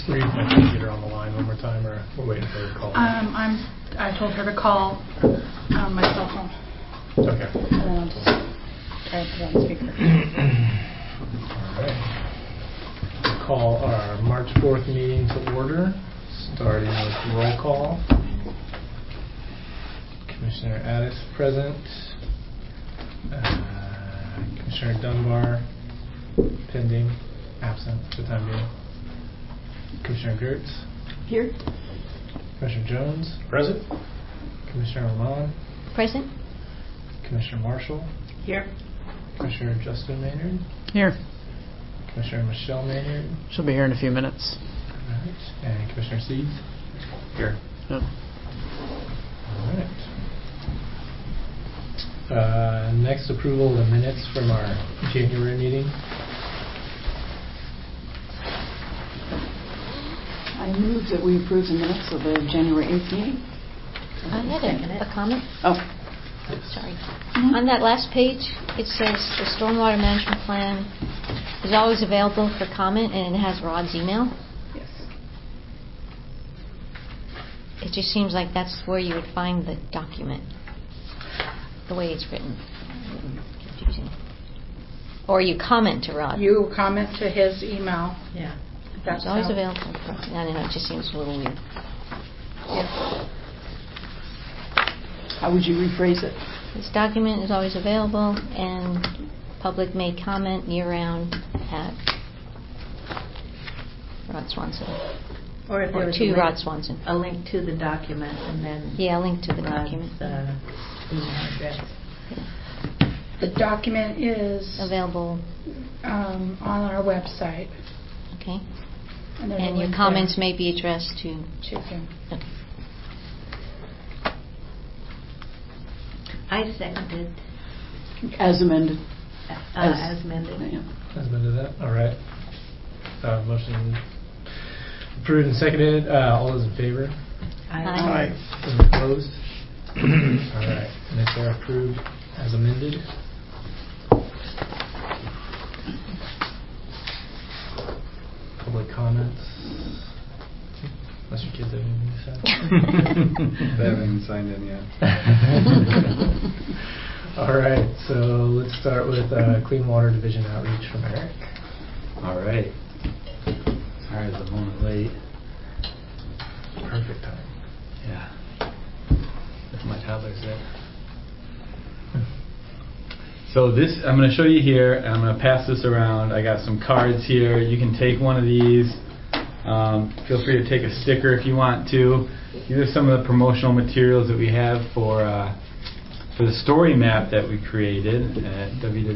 Reed, I can get her on the line one more time, or we're waiting for her to call. I told her to call on my cell phone. Okay. And then I'll just try to put it on speaker. All right. Call our March 4th meeting to order, starting with roll call. Commissioner Addis present. Commissioner Dunbar pending, absent for the time being. Commissioner Gertz here. Commissioner Jones present. Commissioner Lamont present. Commissioner Marshall Here. Commissioner Justin Maynard Here. Commissioner Michelle Maynard. She'll be here in a few minutes. All right. And Commissioner Seeds Here. Yep. All right. Next, approval of the minutes from our January meeting. I move that we approve the minutes of the January 8th meeting. I had a comment. Oh. Sorry. Mm-hmm. On that last page, it says the stormwater management plan is always available for comment, and it has Rod's email. Yes. It just seems like that's where you would find the document, the way it's written. Confusing. Or you comment to Rod. You comment to his email. Yeah. That's It's always how. available. I don't know, it just seems a little weird. Yeah. How would you rephrase it? This document is always available, and public may comment year-round at Rod Swanson. Or if there was to Rod Swanson. a link to the document, and then Yeah, a link to the Rod's, document. Email address. The document is Available. on our website. Okay. And, there's a And your link comments there may be addressed to. to him. Okay. I seconded As amended. as amended. Yeah. Has been to that. All right. Motion approved and seconded. All those in favor? Aye. Any opposed? All right. Minutes are approved as amended. Public comments. Unless your kids have anything to say. They haven't even signed in yet. All right. So let's start with Clean Water Division outreach from Eric. All right. Sorry, I was a moment late. Perfect time. Yeah. That's my toddler's there. So this, I'm going to show you here, and I'm going to pass this around. I got some cards here. You can take one of these. Feel free to take a sticker if you want to. These are some of the promotional materials that we have for the story map that we created at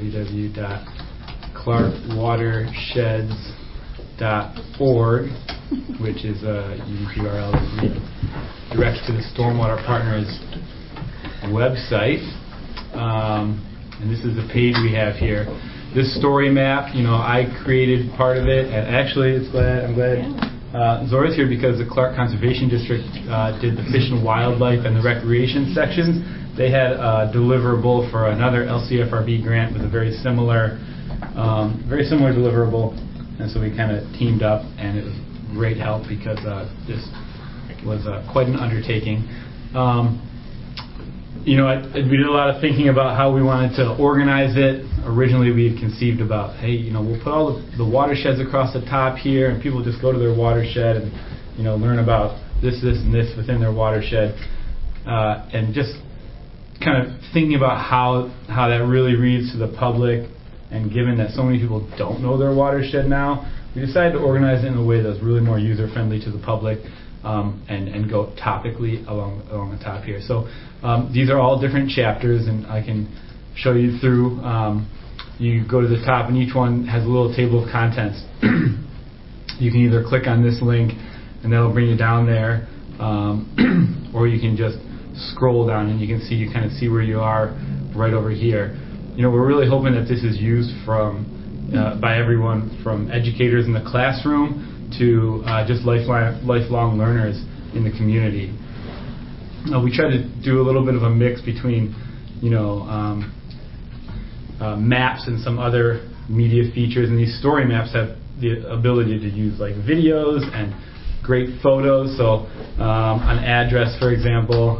www.clarkwatersheds.org, which is a unique URL that redirects to the Stormwater Partners website. And this is the page we have here. This story map, I created part of it, and actually, I'm glad Zora's here because the Clark Conservation District did the fish and wildlife and the recreation sections. They had a deliverable for another LCFRB grant with a very similar deliverable, and so we kind of teamed up, and it was great help because this was quite an undertaking. We did a lot of thinking about how we wanted to organize it. Originally, we had conceived about, hey, we'll put all the watersheds across the top here, and people just go to their watershed and, learn about this, and this within their watershed, and just kind of thinking about how that really reads to the public. And given that so many people don't know their watershed now, we decided to organize it in a way that's really more user-friendly to the public. And go topically along the top here. So these are all different chapters, and I can show you through. You go to the top, and each one has a little table of contents. You can either click on this link, and that'll bring you down there, or you can just scroll down, and you kind of see where you are right over here. We're really hoping that this is used by everyone, from educators in the classroom to just lifelong learners in the community. We try to do a little bit of a mix between, maps and some other media features, and these story maps have the ability to use like videos and great photos. So an address, for example.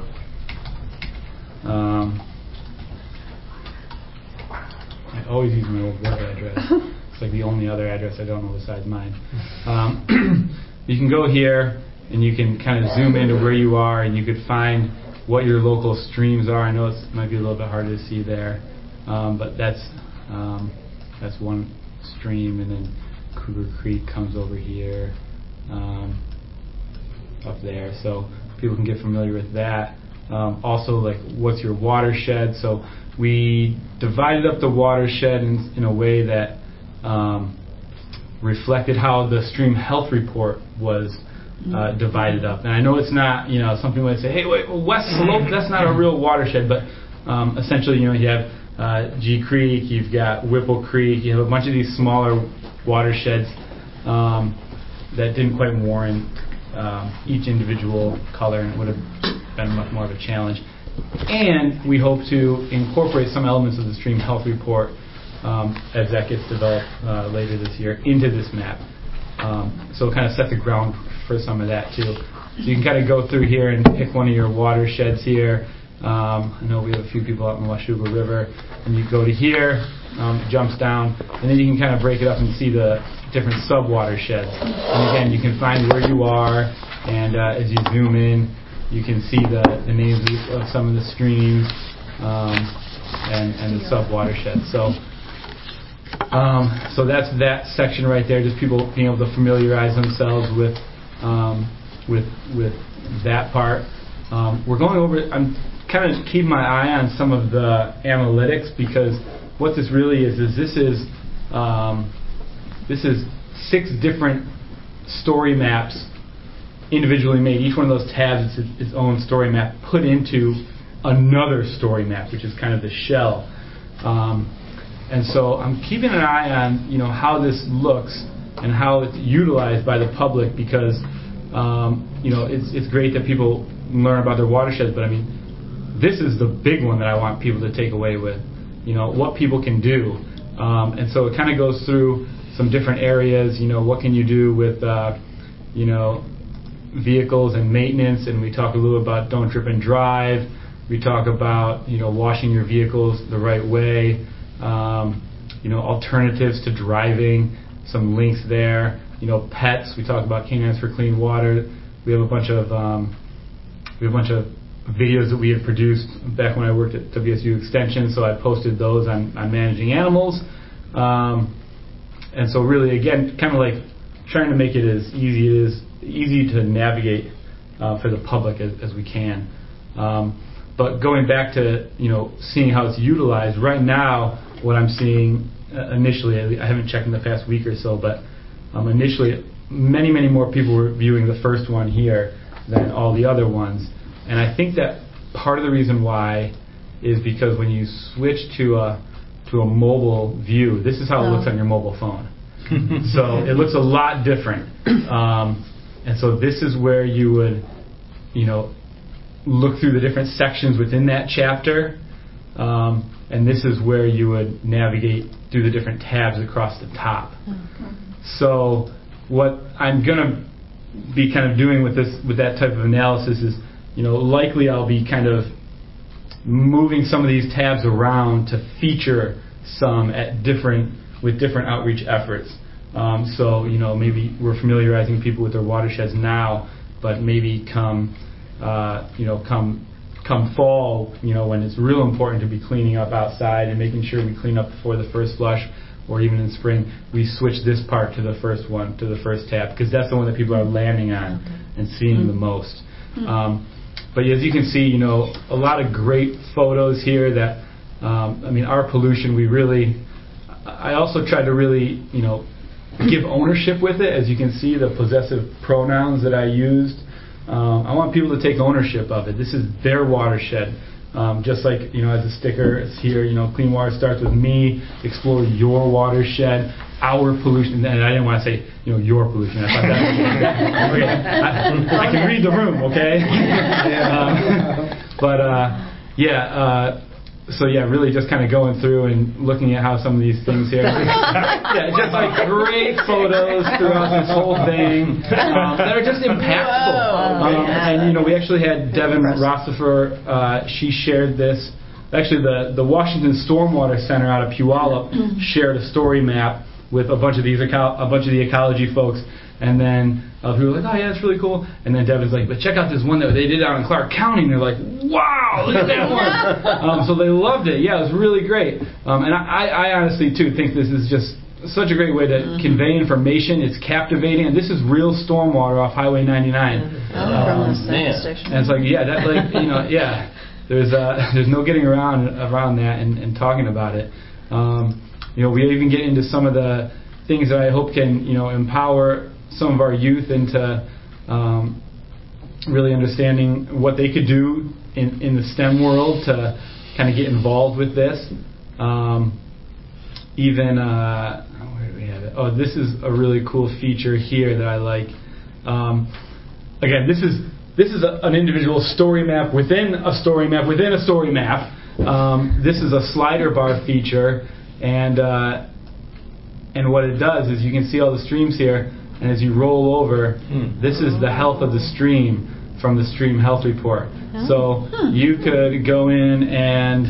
I always use my old work address. It's like the only other address I don't know besides mine. You can go here and you can kind of zoom into where you are, and you could find what your local streams are. I know it might be a little bit harder to see there, but that's one stream, and then Cougar Creek comes over here, up there, so people can get familiar with that. Also, like, what's your watershed? So we divided up the watershed in a way that reflected how the stream health report was divided up. And I know it's not, some people might say, hey, wait, well, West Slope, that's not a real watershed, but essentially, you have G Creek, you've got Whipple Creek, you have a bunch of these smaller watersheds that didn't quite warrant each individual color, and it would have been much more of a challenge. And we hope to incorporate some elements of the stream health report as that gets developed later this year into this map. So kind of set the ground for some of that too. So you can kind of go through here and pick one of your watersheds here. I know we have a few people out in the Washougal River, and you go to here, it jumps down, and then you can kind of break it up and see the different sub-watersheds. And again, you can find where you are, and as you zoom in, you can see the names of some of the streams and the sub-watersheds. So that's that section right there, just people being able to familiarize themselves with that part. We're going over, I'm kind of keeping my eye on some of the analytics, because what this really is this is 6 different story maps individually made. Each one of those tabs is its own story map put into another story map, which is kind of the shell. And so I'm keeping an eye on how this looks and how it's utilized by the public, because it's great that people learn about their watersheds, but I mean, this is the big one that I want people to take away with, what people can do. And so it kind of goes through some different areas. What can you do with vehicles and maintenance, and we talk a little about don't drip and drive. We talk about washing your vehicles the right way, alternatives to driving, some links there. Pets. We talk about Canines for Clean Water. We have a bunch of videos that we had produced back when I worked at WSU Extension, so I posted those on managing animals. And so really, again, kind of like trying to make it as easy to navigate for the public as we can. But going back to seeing how it's utilized right now, what I'm seeing initially, I haven't checked in the past week or so, but initially many more people were viewing the first one here than all the other ones. And I think that part of the reason why is because when you switch to a mobile view, this is how it looks on your mobile phone. So it looks a lot different. And so this is where you would, look through the different sections within that chapter. And this is where you would navigate through the different tabs across the top. So what I'm going to be kind of doing with that type of analysis is, likely I'll be kind of moving some of these tabs around to feature some with different outreach efforts. So maybe we're familiarizing people with their watersheds now, but maybe come fall, when it's real important to be cleaning up outside and making sure we clean up before the first flush, or even in spring, we switch this part to the first tab, because that's the one that people are landing on and seeing the most. But as you can see, a lot of great photos here that, our pollution, I also tried to really, give ownership with it. As you can see, the possessive pronouns that I used, I want people to take ownership of it. This is their watershed. Just like, as a sticker, it's here, clean water starts with me, explore your watershed, our pollution. And I didn't want to say, your pollution. I thought I can read the room, okay? So yeah, really just kind of going through and looking at how some of these things here. Yeah, just like great photos throughout this whole thing that are just impactful. And we actually had Devin Rossifer. She shared this. Actually, the Washington Stormwater Center out of Puyallup shared a story map with a bunch of the ecology folks. And then people were like, oh yeah, that's really cool. And then Devin's like, but check out this one that they did out in Clark County. And they're like, wow, look at that one. So they loved it. Yeah, it was really great. And I honestly, too, think this is just such a great way to convey information. It's captivating. And this is real stormwater off Highway 99. From the central station. And it's like, yeah, that's like, yeah. There's no getting around that and talking about it. We even get into some of the things that I hope can, empower some of our youth into really understanding what they could do in the STEM world to kind of get involved with this. Where do we have it? Oh, this is a really cool feature here that I like. Again, this is an individual story map within a story map within a story map. This is a slider bar feature, and what it does is you can see all the streams here. And as you roll over, this is the health of the stream from the Stream Health Report. So you could go in and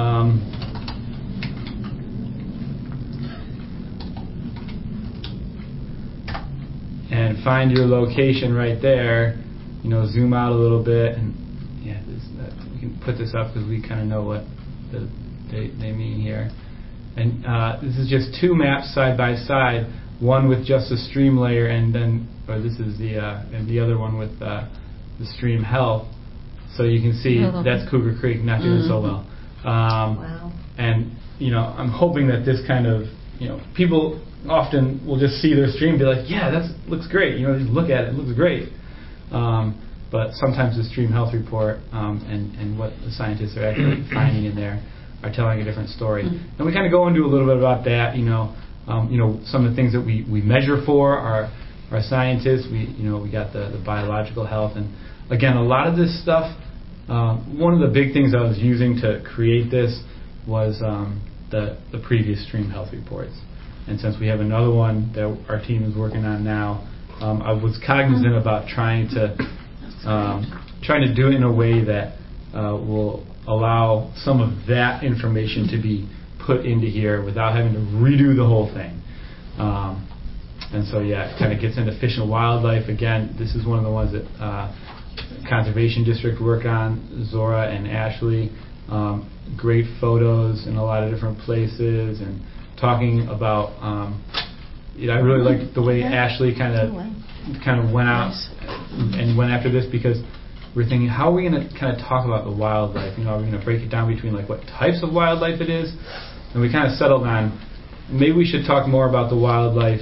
find your location right there. Zoom out a little bit, and yeah, we can put this up because we kind of know what they mean here. And this is just two maps side by side. One with just a stream layer, and this is the other one with the stream health. So you can see that's Cougar Creek not doing so well. Wow. And I'm hoping that this kind of people often will just see their stream and be like, yeah, that looks great. Just look at it looks great. But sometimes the Stream Health Report and what the scientists are actually finding in there are telling a different story. And we kind of go into a little bit about that. Some of the things that we measure for our scientists. We got the biological health, and again, a lot of this stuff. One of the big things I was using to create this was the previous Stream Health Reports, and since we have another one that our team is working on now, I was cognizant about trying to do it in a way that will allow some of that information to be put into here without having to redo the whole thing. And so yeah, it kind of gets into fish and wildlife. Again, this is one of the ones that Conservation District work on, Zora and Ashley. Great photos in a lot of different places, and talking about I really liked the way Ashley kind of went out and went after this, because we're thinking, how are we going to kind of talk about the wildlife? Are we going to break it down between like what types of wildlife it is? And we kind of settled on maybe we should talk more about the wildlife,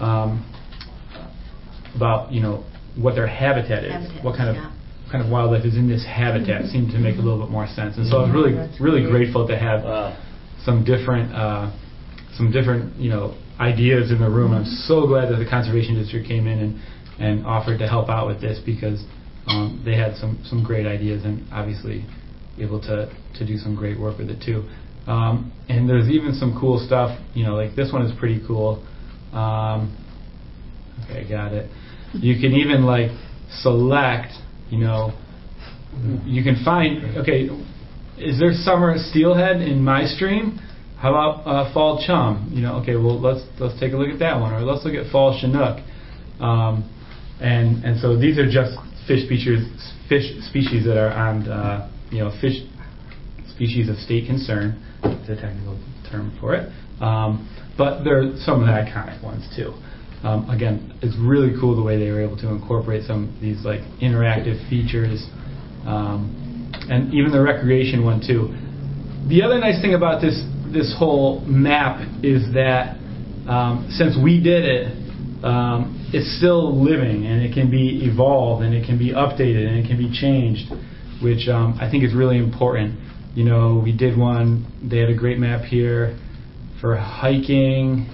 about what their habitat is, what kind of wildlife is in this habitat. Seemed to make a little bit more sense. And so I was really grateful to have some different ideas in the room. I'm so glad that the Conservation District came in and offered to help out with this, because they had some great ideas, and obviously able to do some great work with it too. And there's even some cool stuff, like this one is pretty cool. Okay, got it. You can even like select, you can find, okay, is there summer steelhead in my stream? How about fall chum? Okay, well let's take a look at that one, or let's look at fall chinook. And so these are just fish species that are on fish species of state concern. It's a technical term for it. But there are some of the iconic ones too. Again, it's really cool the way they were able to incorporate some of these like interactive features, and even the recreation one too. The other nice thing about this whole map is that since we did it, it's still living, and it can be evolved, and it can be updated, and it can be changed, which I think is really important. We did one, they had a great map here for hiking,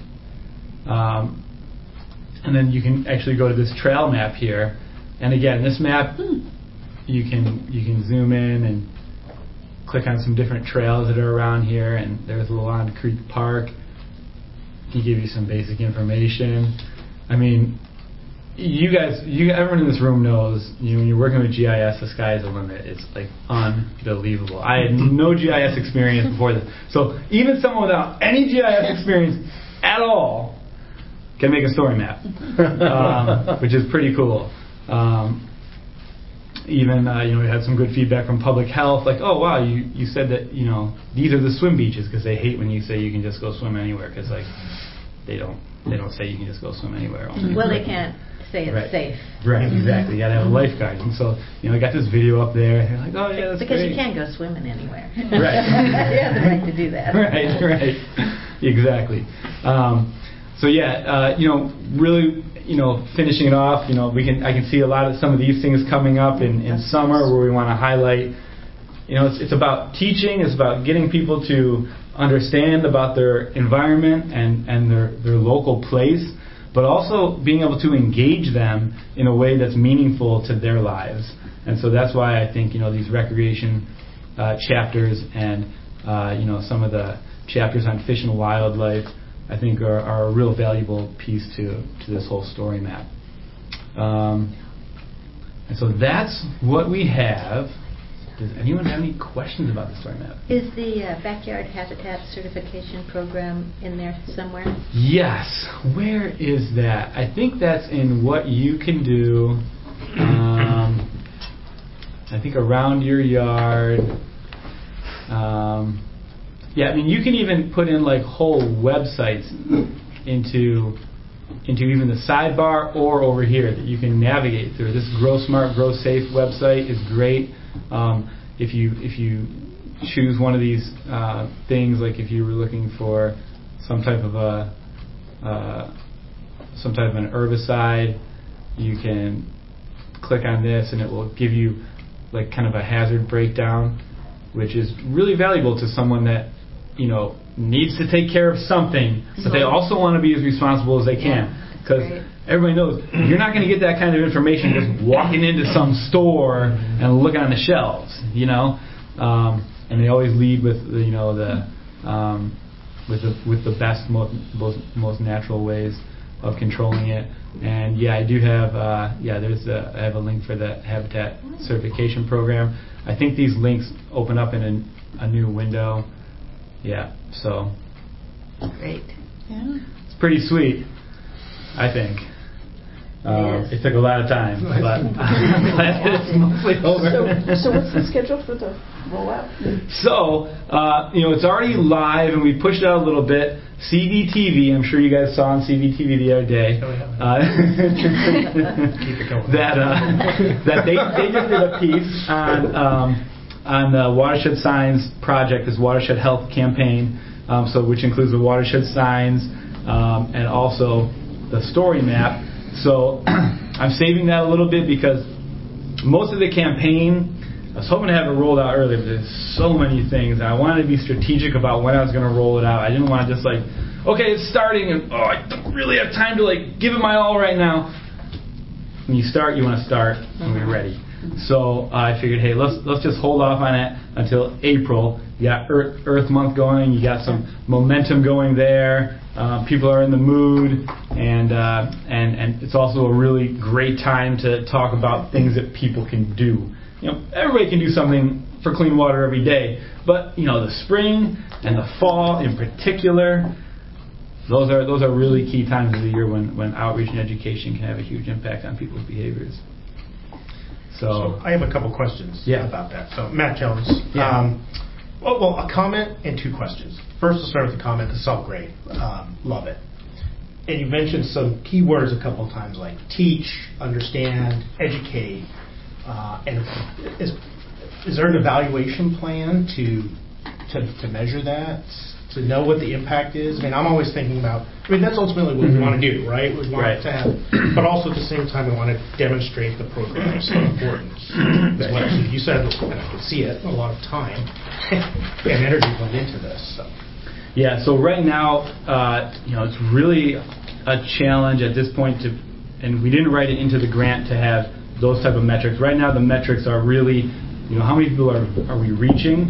and then you can actually go to this trail map here, and again, this map you can zoom in, and click on some different trails that are around here, and there's Lalonde Creek Park. He give you some basic information. I mean, everyone in this room knows, when you're working with GIS, the sky's the limit. It's like unbelievable. I had no GIS experience before this. So even someone without any GIS experience at all can make a story map, which is pretty cool. Even we had some good feedback from public health, like, oh wow, you said that these are the swim beaches, because they hate when you say you can just go swim anywhere, because like they don't say you can just go swim anywhere. Well, they can't say it's safe. Right, exactly. You got to have a lifeguard, and so I got this video up there. And you're like, oh yeah, that's because great. You can't go swimming anywhere. Right. You have the right to do that. Right, exactly. So yeah, really, finishing it off, I can see some of these things coming up in summer where we want to highlight. It's about teaching. It's about getting people to understand about their environment and their local place, but also being able to engage them in a way that's meaningful to their lives. And so that's why I think these recreation chapters and some of the chapters on fish and wildlife, I think are a real valuable piece to this whole story map. And so that's what we have. Does anyone have any questions about the story map? Is the backyard habitat certification program in there somewhere? Yes. Where is that? I think that's in what you can do. I think around your yard. Yeah, I mean, you can even put in like whole websites into even the sidebar or over here that you can navigate through. This Grow Smart, Grow Safe website is great. If you choose one of these things, like if you were looking for some type of an herbicide, you can click on this and it will give you like kind of a hazard breakdown, which is really valuable to someone that needs to take care of something, but they also want to be as responsible as they can. Because everybody knows you're not going to get that kind of information just walking into some store and looking on the shelves, And they always lead with the best, most natural ways of controlling it. And yeah, I do have I have a link for the habitat certification program. I think these links open up in a new window. Yeah, so great. Yeah. It's pretty sweet, I think. It took a lot of time, but I'm glad that it's mostly over. So what's the schedule for the rollout? So, it's already live, and we pushed it out a little bit. CVTV, I'm sure you guys saw on CVTV the other day. Keep it going. That they just did a piece on the Watershed Signs project, this Watershed Health campaign, which includes the watershed signs and also the story map. So I'm saving that a little bit because most of the campaign, I was hoping to have it rolled out earlier, but there's so many things, and I wanted to be strategic about when I was going to roll it out. I didn't want to just okay, it's starting, and I don't really have time to give it my all right now. When you start, you want to start when you're ready. So I figured, hey, let's just hold off on it until April. You got Earth Month going. You got some momentum going there. People are in the mood, and it's also a really great time to talk about things that people can do. Everybody can do something for clean water every day, but the spring and the fall in particular, those are really key times of the year when outreach and education can have a huge impact on people's behaviors. So I have a couple questions about that. So Matt Jones. Yeah. Well, a comment and two questions. First, we'll start with the comment. This is all great. Love it. And you mentioned some key words a couple of times, like teach, understand, educate. And is there an evaluation plan to measure that, to know what the impact is? I mean, I'm always thinking about, that's ultimately what we want to do, right? We want to have, but also at the same time, we want to demonstrate the program's importance. As well. So you said, and I can see it, a lot of time and energy went into this. So. Yeah, so right now, it's really a challenge at this point and we didn't write it into the grant to have those type of metrics. Right now, the metrics are really, how many people are we reaching?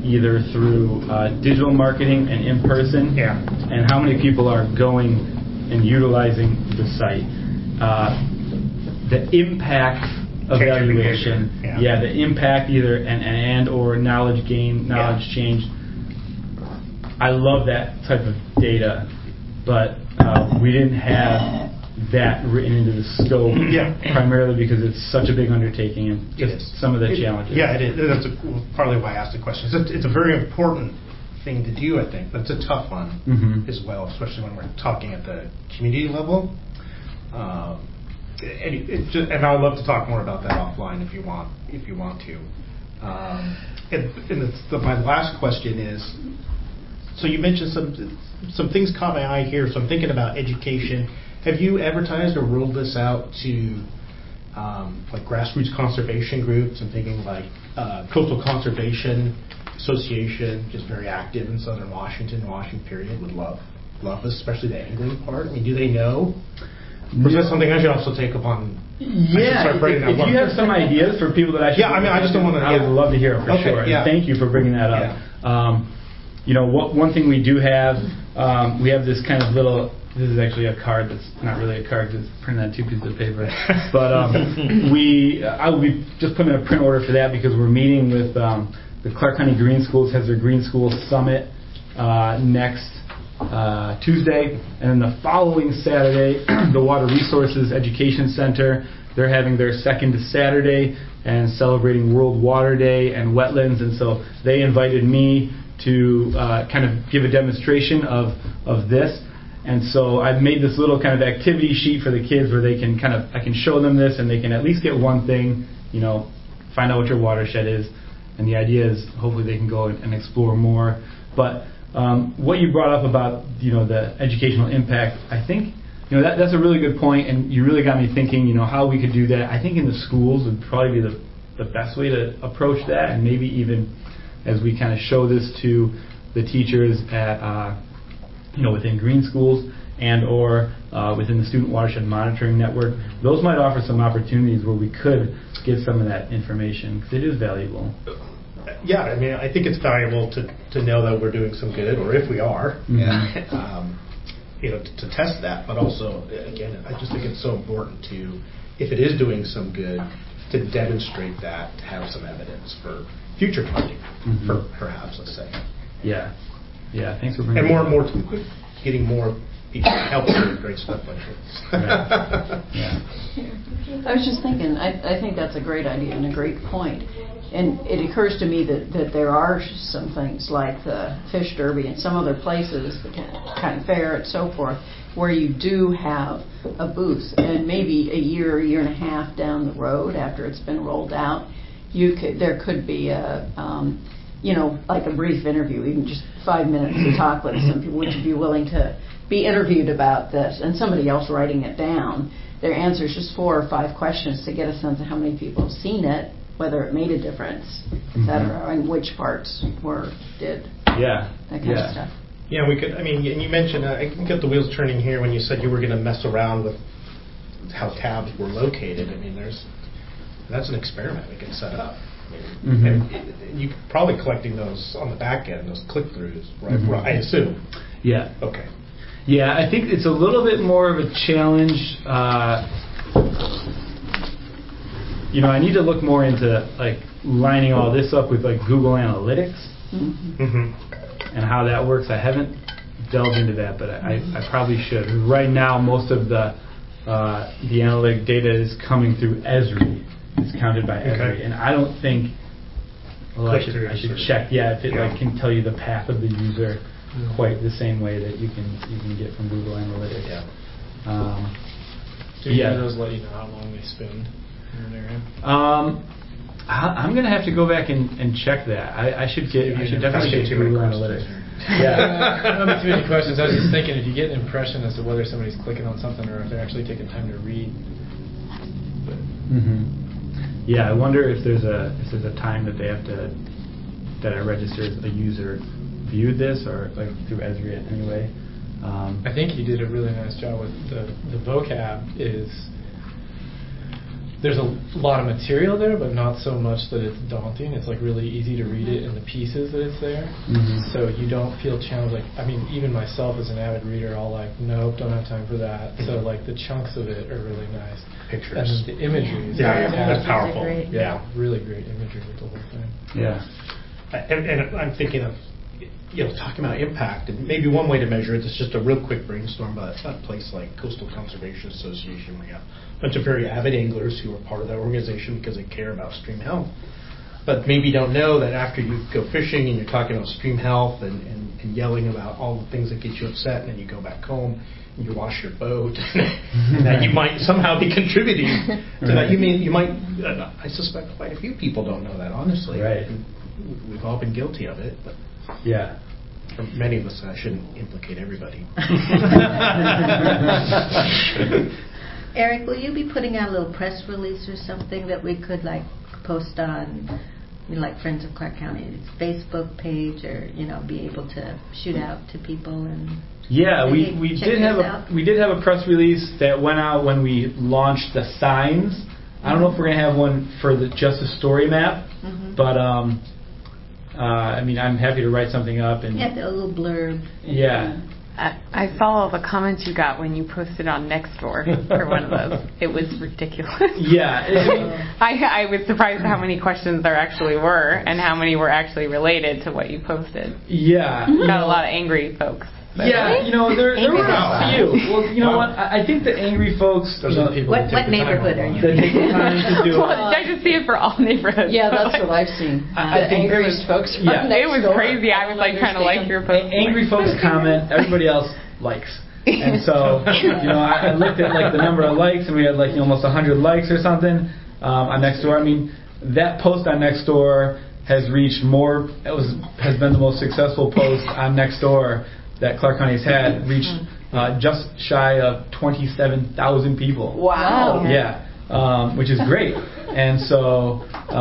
either through digital marketing and in person, Yeah. and how many people are going and utilizing the site. The impact evaluation, Change in behavior. the impact either and or knowledge gain, knowledge change. I love that type of data, but we didn't have that written into the scope, primarily because it's such a big undertaking and just some of the challenges. Yeah, it is. That's partly why I asked the question. It's a very important thing to do, I think, but it's a tough one as well, especially when we're talking at the community level. And I would love to talk more about that offline if you want to. My last question is, so you mentioned some things caught my eye here. So I'm thinking about education. Have you advertised or rolled this out to like grassroots conservation groups? I'm thinking like Coastal Conservation Association, just very active in Southern Washington period. Would love this, especially the angling part. I mean, do they know? Or is that something I should also take upon? Yeah, if you have some ideas for people that I should... Yeah, I mean, I just don't want to... I would love to hear it for sure. Yeah. And thank you for bringing that up. Yeah. One thing we do have, we have this kind of little... This is actually a card that's not really a card because it's printed on 2 pieces of paper. But I will be just putting in a print order for that because we're meeting with the Clark County Green Schools, has their Green School Summit next Tuesday, and then the following Saturday, the Water Resources Education Center, they're having their second Saturday and celebrating World Water Day and wetlands, and so they invited me to kind of give a demonstration of this. And so I've made this little kind of activity sheet for the kids where they can I can show them this and they can at least get one thing, find out what your watershed is. And the idea is hopefully they can go and explore more. But what you brought up about the educational impact, I think that's a really good point, and you really got me thinking how we could do that. I think in the schools would probably be the best way to approach that, and maybe even as we kind of show this to the teachers at within green schools and or within the Student Watershed Monitoring Network, those might offer some opportunities where we could get some of that information because it is valuable. Yeah, I mean, I think it's valuable to know that we're doing some good, or if we are, to test that. But also, again, I just think it's so important to, if it is doing some good, to demonstrate that, to have some evidence for future funding, perhaps, let's say. Yeah. Thanks for bringing. And more getting more people to help do great stuff like this. Right. Yeah. I was just thinking, I think that's a great idea and a great point. And it occurs to me that there are some things like the Fish Derby and some other places, the county fair and so forth, where you do have a booth, and maybe a year and a half down the road after it's been rolled out, there could be a like a brief interview, even just 5 minutes to talk with some people. Would you be willing to be interviewed about this? And somebody else writing it down. Their answers, just 4 or 5 questions to get a sense of how many people have seen it, whether it made a difference, etc., and which parts did. Yeah. That kind of stuff. Yeah, we could. I mean, and you mentioned I can get the wheels turning here when you said you were going to mess around with how tabs were located. I mean, that's an experiment we can set up. And you probably collecting those on the back end, those click-throughs, right? I assume. Yeah. Okay. Yeah, I think it's a little bit more of a challenge. I need to look more into like lining all this up with like Google Analytics and how that works. I haven't delved into that, but I probably should. Right now, most of the analytic data is coming through Esri. It's counted by Esri, and I don't think. Well, I should check. Yeah, if it like can tell you the path of the user quite the same way that you can get from Google Analytics. Yeah. Do any of those let you know how long they spend in an area? I'm going to have to go back and check that. I should definitely get Google Analytics. Yeah. Not too many questions. I was just thinking if you get an impression as to whether somebody's clicking on something or if they're actually taking time to read. Yeah, I wonder if there's a time that they have to that I register as a user viewed this or like through Esri anyway. I think you did a really nice job with the vocab is there's a lot of material there, but not so much that it's daunting. It's like really easy to read it in the pieces that it's there. So you don't feel challenged. Like, I mean, even myself as an avid reader, I'll like, nope, don't have time for that. So like the chunks of it are really nice. Pictures. And the imagery is Yeah, fantastic. that's powerful. Great. Yeah, really great imagery with the whole thing. Yeah. And I'm thinking of, talking about impact, and maybe one way to measure it is just a real quick brainstorm, but a place like Coastal Conservation Association, we have a bunch of very avid anglers who are part of that organization because they care about stream health. But maybe don't know that after you go fishing and you're talking about stream health and yelling about all the things that get you upset, and then you go back home and you wash your boat, and that you might somehow be contributing to that. You might, I suspect quite a few people don't know that, honestly. Right. And we've all been guilty of it, but Yeah. for many of us, I shouldn't implicate everybody. Eric, will you be putting out a little press release or something that we could like post on, like Friends of Clark County's Facebook page, or be able to shoot out to people and? Yeah, Hey, we check did this have out. we did have a press release that went out when we launched the signs. I don't know if we're gonna have one for just the story map, but I mean, I'm happy to write something up and Yeah, a little blurb. yeah. I saw all the comments you got when you posted on Nextdoor for one of those. It was ridiculous. Yeah, I was surprised how many questions there actually were and how many were actually related to what you posted. yeah. Got a lot of angry folks. Yeah, there were a few. Well, you know what? I think the angry folks. Those are the people that What take the time neighborhood are online. you that take the time to do Well, it. I just see it for all neighborhoods. Yeah, that's what I've seen. I The think angriest folks. yeah. It was crazy. I was like trying to like your post. Angry folks comment, everybody else likes. And so, I looked at like the number of likes, and we had like almost 100 likes or something on Nextdoor. I mean, that post on Nextdoor has reached more. Has been the most successful post on Nextdoor that Clark County's had. Reached just shy of 27,000 people. Wow. Yeah, which is great. And so,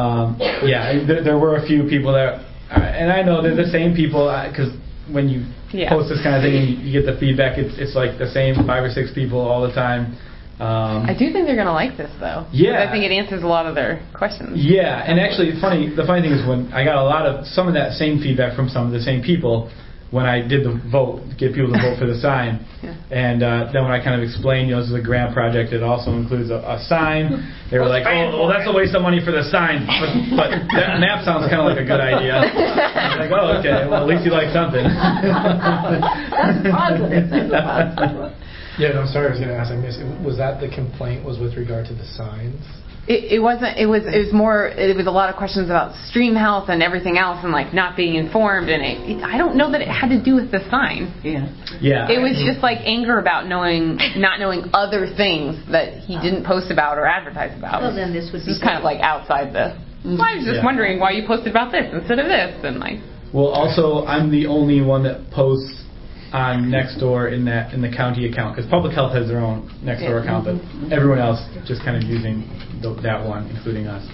there were a few people that, and I know they're the same people because when you post this kind of thing and you get the feedback, it's like the same 5 or 6 people all the time. I do think they're going to like this, though. Yeah. I think it answers a lot of their questions. Yeah, and actually, the funny thing is when I got some of that same feedback from some of the same people when I did the vote, get people to vote for the sign. And then when I kind of explained, this is a grant project, it also includes a sign. They were like, oh, well, that's a waste of money for the sign. But that map sounds kind of like a good idea. I was like, oh, okay, well, at least you like something. That's positive. That's positive. Yeah, no, I'm sorry, I was going to ask. I missed. Was that the complaint? Was with regard to the signs? It wasn't. It was more. It was a lot of questions about stream health and everything else, and like not being informed. And I don't know that it had to do with the sign. Yeah. It was just like anger about not knowing other things that he didn't post about or advertise about. Well, then this would be just kind of like outside the. Well, I was just wondering why you posted about this instead of this, and like. Well, also, I'm the only one that posts on Nextdoor in the county account, because Public Health has their own Nextdoor account, but everyone else just kind of using that one, including us,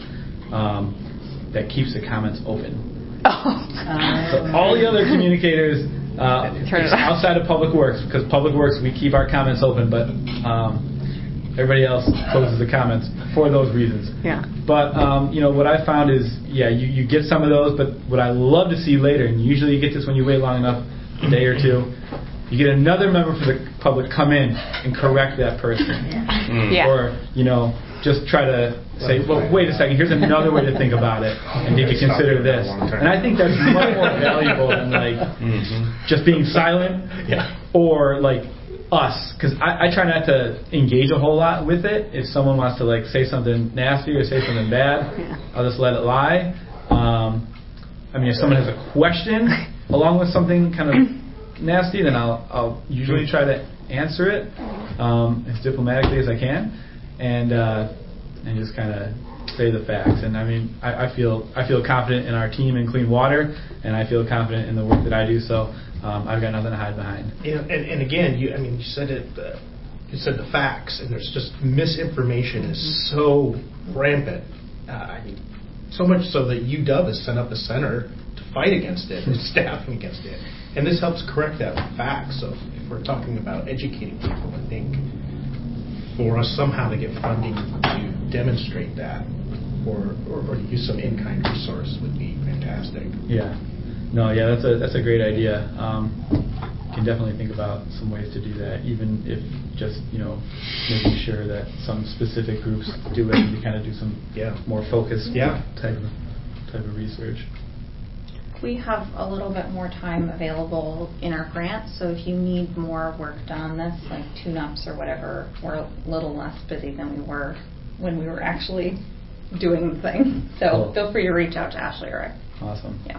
that keeps the comments open. So all the other communicators outside of Public Works, because Public Works we keep our comments open, but everybody else closes the comments for those reasons. Yeah. But what I found is you get some of those, but what I love to see later, and usually you get this when you wait long enough, a day or two, you get another member for the public come in and correct that person. Or, just try to say, well, wait a second, here's another way to think about it, and did you consider this? And I think that's much more valuable than just being silent or like us, because I try not to engage a whole lot with it. If someone wants to like say something nasty or say something bad, I'll just let it lie. If someone has a question along with something kind of nasty, then I'll usually try to answer it as diplomatically as I can, and just kind of say the facts. And I feel confident in our team in clean water, and I feel confident in the work that I do. So I've got nothing to hide behind. And again, you said it. You said the facts, and there's just misinformation is so rampant. So much so that UW has set up a center to fight against it, and staffing against it. And this helps correct that with facts. So if we're talking about educating people, I think for us somehow to get funding to demonstrate that or use some in-kind resource would be fantastic. Yeah. No, yeah, that's a great idea. Can definitely think about some ways to do that, even if just making sure that some specific groups do it, and we kind of do some more focused type of research. We have a little bit more time available in our grant, so if you need more work done on this, like tune-ups or whatever, we're a little less busy than we were when we were actually doing the thing. So feel free to reach out to Ashley or I. Awesome. Yeah.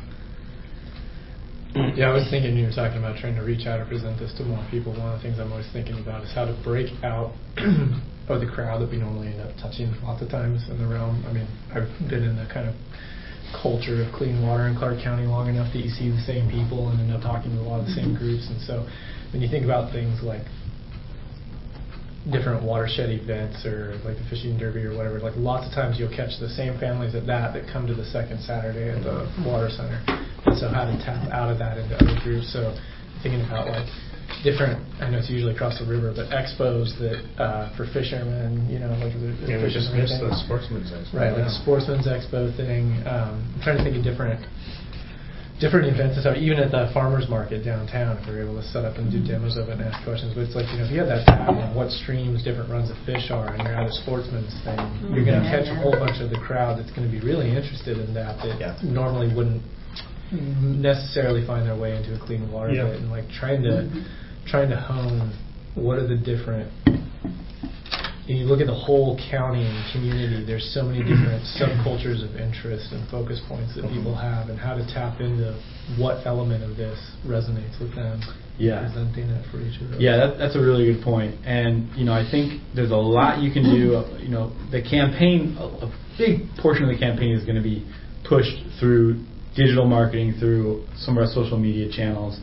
Yeah, I was thinking you were talking about trying to reach out or present this to more people. One of the things I'm always thinking about is how to break out of the crowd that we normally end up touching lots of times in the realm. I mean, I've been in the kind of culture of clean water in Clark County long enough that you see the same people and end up talking to a lot of the same groups. And so when you think about things like different watershed events or like the fishing derby or whatever, like lots of times you'll catch the same families at that come to the second Saturday at the water center. And so how to tap out of that into other groups. So thinking about like different, I know it's usually across the river, but expos that for fishermen, like the we just missed the Sportsman's Expo. Right, like the Sportsman's Expo thing. I'm trying to think of different events and stuff, even at the farmer's market downtown, if we're able to set up and do demos of it and ask questions. But it's like, if you have that tab on what streams different runs of fish are and you're at a sportsman's thing, you're going to catch a whole bunch of the crowd that's going to be really interested in that normally wouldn't necessarily find their way into a clean water bit, and like trying to hone what are the different. You look at the whole county and community, there's so many different subcultures of interest and focus points that people have, and how to tap into what element of this resonates with them. Presenting it for each of those. Yeah, that's a really good point. And I think there's a lot you can do. The campaign, a big portion of the campaign is going to be pushed through digital marketing, through some of our social media channels.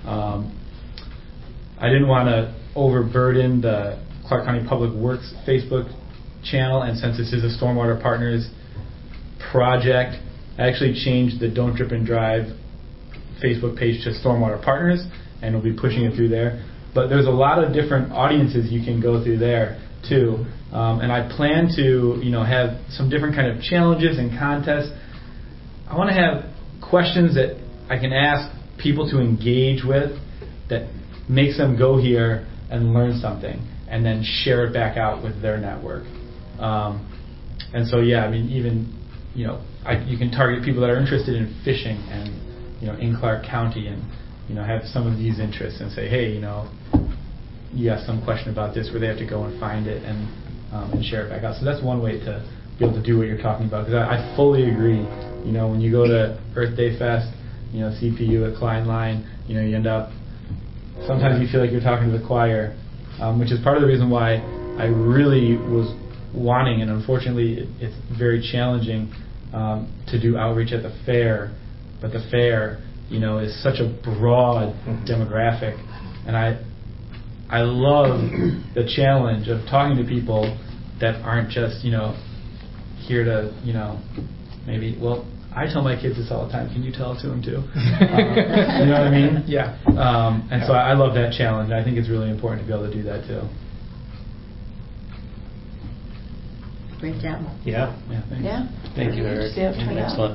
I didn't want to overburden the Clark County Public Works Facebook channel, and since this is a Stormwater Partners project, I actually changed the Don't Drip and Drive Facebook page to Stormwater Partners, and we'll be pushing it through there. But there's a lot of different audiences you can go through there too, and I plan to have some different kind of challenges and contests. I want to have questions that I can ask people to engage with that makes them go here and learn something, and then share it back out with their network. And so, even, you can target people that are interested in fishing and, in Clark County, and, have some of these interests and say, hey, you have some question about this, where they have to go and find it and share it back out. So that's one way to be able to do what you're talking about, because I fully agree. When you go to Earth Day Fest, CPU at Klein Line, you end up, sometimes you feel like you're talking to the choir, which is part of the reason why I really was wanting, and unfortunately it's very challenging to do outreach at the fair, but the fair, is such a broad demographic, and I love the challenge of talking to people that aren't just, here to, maybe, I tell my kids this all the time. Can you tell it to them too? You know what I mean? Yeah. And so I love that challenge. I think it's really important to be able to do that too. Great job. Yeah. Thanks. Yeah. Thank you, Eric. Excellent.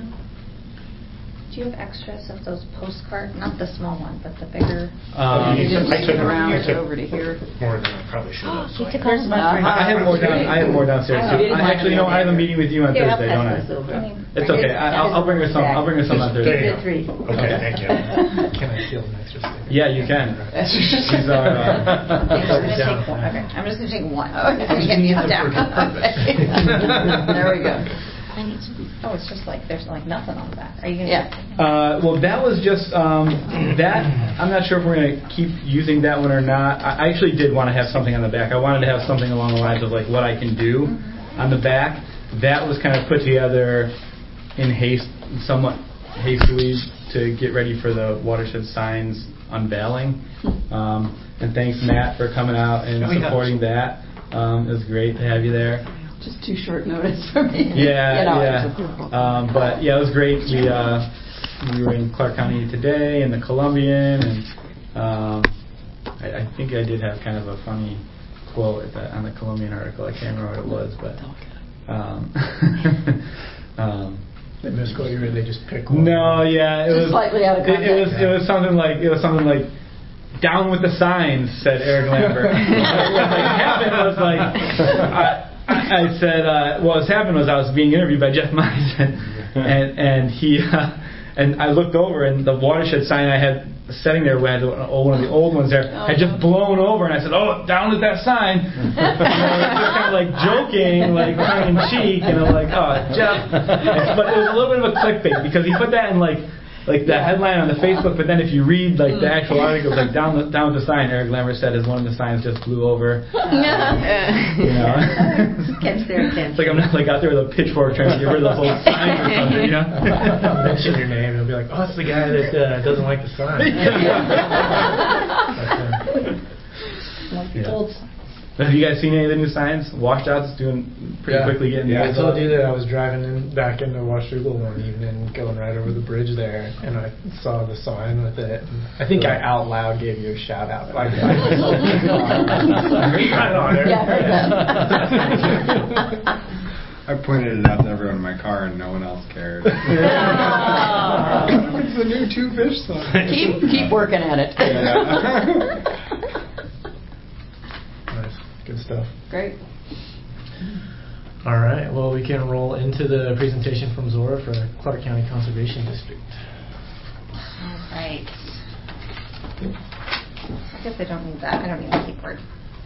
Do you have extras of those postcards? Not the small one, but the bigger. You just I take it took around I took over to here. more than I probably should have. You so took I- all of them. I have more down. I have more downstairs. Oh, you didn't want Actually, them no. I have a meeting with you on Here, I'll Thursday, don't I? pass this over. It's okay. I'll bring her some. I'll bring her some on There Thursday. you go. Three. Okay, thank you. Can I steal an extra sticker? Yeah, you can. She's our. I'm just going to take one. Okay. I'm just going to take one. You can use them for good purpose. There we go. Oh, it's just like there's like nothing on the back. Are you going to? Yeah. Well, that was just that. I'm not sure if we're going to keep using that one or not. I actually did want to have something on the back. I wanted to have something along the lines of like what I can do on the back. That was kind of put together in haste, somewhat hastily, to get ready for the watershed signs unveiling. And thanks, Matt, for coming out and supporting that. It was great to have you there. Just too short notice for me. Yeah. But yeah, it was great. We were in Clark County today, in the Columbian, and I think I did have kind of a funny quote on the Columbian article. I can't remember what it was, but they misquote you, or they just pick one? No, yeah, it was slightly out of context. It was something like "Down with the signs," said Eric Lambert. What happened was I said, what happened was I was being interviewed by Jeff Mize, and he and I looked over, and the watershed sign I had sitting there, one of the old ones there, had just blown over, and I said, "Oh, down with that sign." And I was just kind of like joking, like tongue in cheek, and I'm like, "Oh, Jeff." But it was a little bit of a clickbait because he put that in like the headline on the Facebook, but then if you read like the actual article, it's like down with the sign. Eric Lambert said as one of the signs just flew over. You know, catch their attention. It's like I'm not like out there with a pitchfork trying to get rid of those old signs or something. You know, mention your name and it'll be like, "Oh, it's the guy that doesn't like the sign." Like the old sign. Have you guys seen any of the new signs? Washouts doing pretty quickly getting. Yeah, I told you that I was driving back into Washougal one evening, going right over the bridge there, and I saw the sign with it. And I think I out loud gave you a shout out. I pointed it out to everyone in my car, and no one else cared. It's the new two fish sign. Keep working at it. Good stuff. Great. All right. Well, we can roll into the presentation from Zora for Clark County Conservation District. All right. I guess I don't need that. I don't need the keyboard.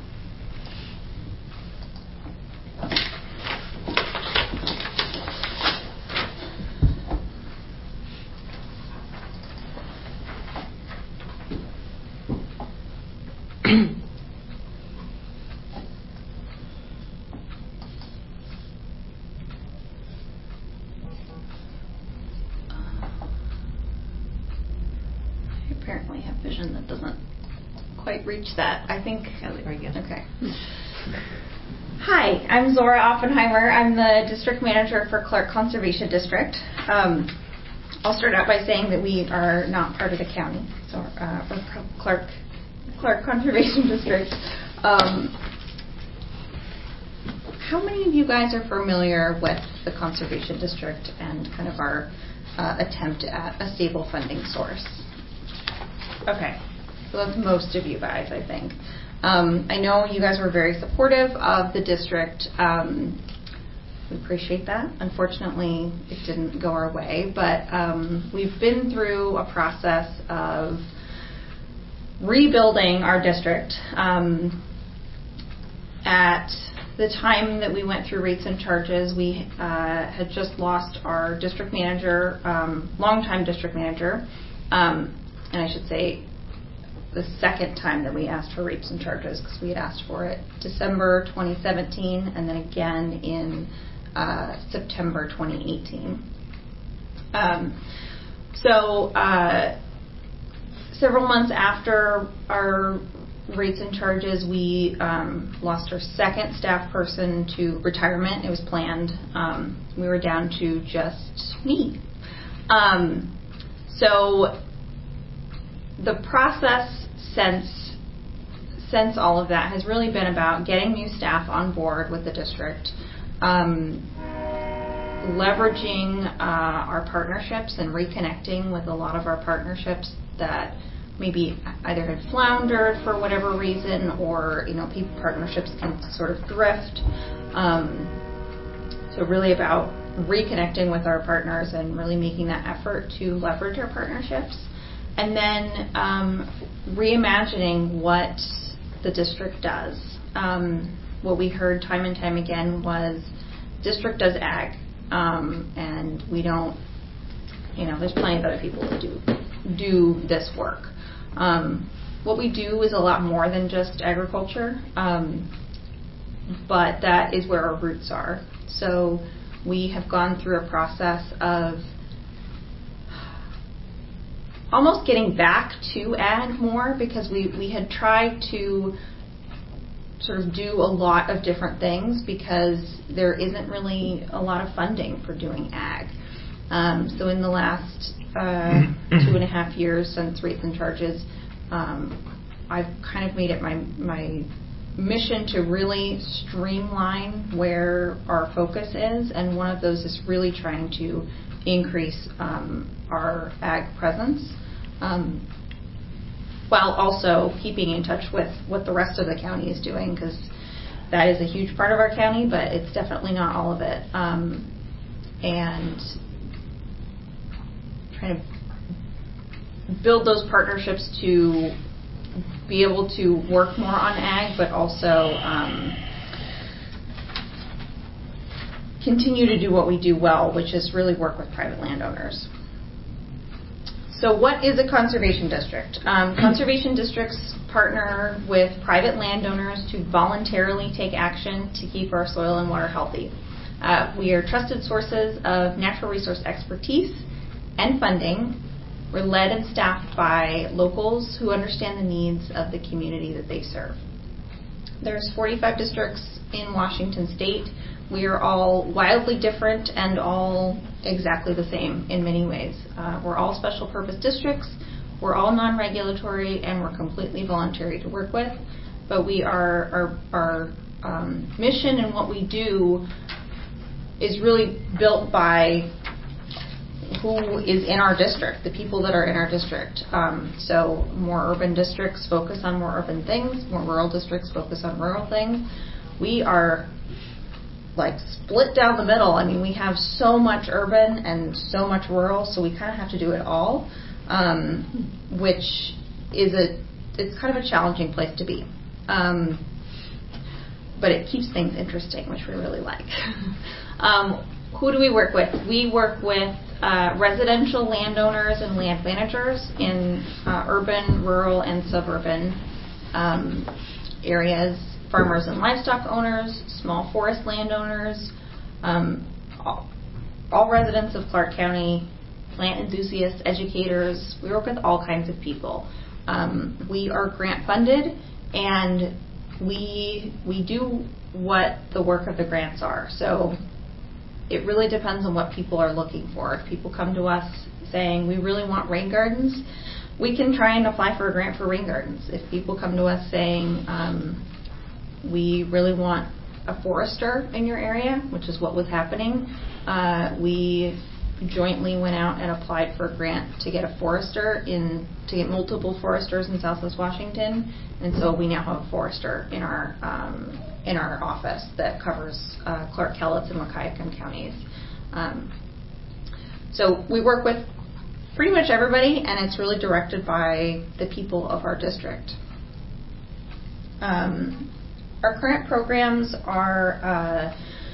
Apparently have vision that doesn't quite reach that. I think. Okay. Hi, I'm Zora Oppenheimer. I'm the district manager for Clark Conservation District. I'll start out by saying that we are not part of the county, so we're Clark Conservation District. How many of you guys are familiar with the Conservation District and kind of our attempt at a stable funding source? Okay, so that's most of you guys, I think. I know you guys were very supportive of the district. We appreciate that. Unfortunately, it didn't go our way, but we've been through a process of rebuilding our district. At the time that we went through rates and charges, we had just lost our district manager, longtime district manager, and I should say the second time that we asked for rates and charges, because we had asked for it December 2017 and then again in September 2018. Several months after our rates and charges, we lost our second staff person to retirement. It was planned. We were down to just me. So the process since all of that has really been about getting new staff on board with the district, leveraging our partnerships and reconnecting with a lot of our partnerships that maybe either had floundered for whatever reason, or partnerships can sort of drift. So really about reconnecting with our partners and really making that effort to leverage our partnerships, and then reimagining what the district does. What we heard time and time again was district does ag, and we don't. There's plenty of other people that do this work. What we do is a lot more than just agriculture, but that is where our roots are. So we have gone through a process of almost getting back to ag more, because we had tried to sort of do a lot of different things because there isn't really a lot of funding for doing ag. So in the last 2.5 years since rates and charges, I've kind of made it my mission to really streamline where our focus is, and one of those is really trying to increase our ag presence, while also keeping in touch with what the rest of the county is doing, because that is a huge part of our county, but it's definitely not all of it. And trying to build those partnerships to be able to work more on ag, but also continue to do what we do well, which is really work with private landowners. So what is a conservation district? Conservation districts partner with private landowners to voluntarily take action to keep our soil and water healthy. We are trusted sources of natural resource expertise and funding. We're led and staffed by locals who understand the needs of the community that they serve. There's 45 districts in Washington state. We are all wildly different and all exactly the same in many ways. We're all special purpose districts. We're all non-regulatory, and we're completely voluntary to work with. But we are our mission and what we do is really built by who is in our district, the people that are in our district. So more urban districts focus on more urban things, more rural districts focus on rural things. We are like split down the middle. I mean, we have so much urban and so much rural, so we kind of have to do it all, which is it's kind of a challenging place to be. But it keeps things interesting, which we really like. Who do we work with? We work with residential landowners and land managers in urban, rural, and suburban areas, farmers and livestock owners, small forest landowners, all residents of Clark County, plant enthusiasts, educators. We work with all kinds of people. We are grant funded, and we do what the work of the grants are. So it really depends on what people are looking for. If people come to us saying, we really want rain gardens, we can try and apply for a grant for rain gardens. If people come to us saying, we really want a forester in your area, which is what was happening, we jointly went out and applied for a grant to get a forester to get multiple foresters in Southwest Washington, and so we now have a forester in our office that covers Clark, Cowlitz, and Wahkiakum counties. So we work with pretty much everybody, and it's really directed by the people of our district. Our current programs are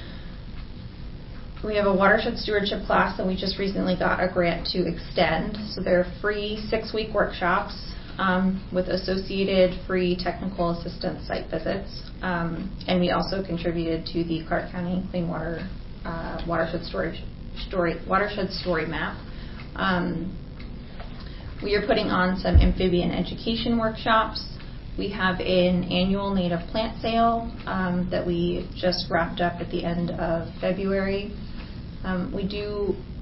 we have a watershed stewardship class that we just recently got a grant to extend. So they're free 6-week workshops with associated free technical assistance site visits. And we also contributed to the Clark County Clean Water watershed story map. We are putting on some amphibian education workshops. We have an annual native plant sale that we just wrapped up at the end of February. We do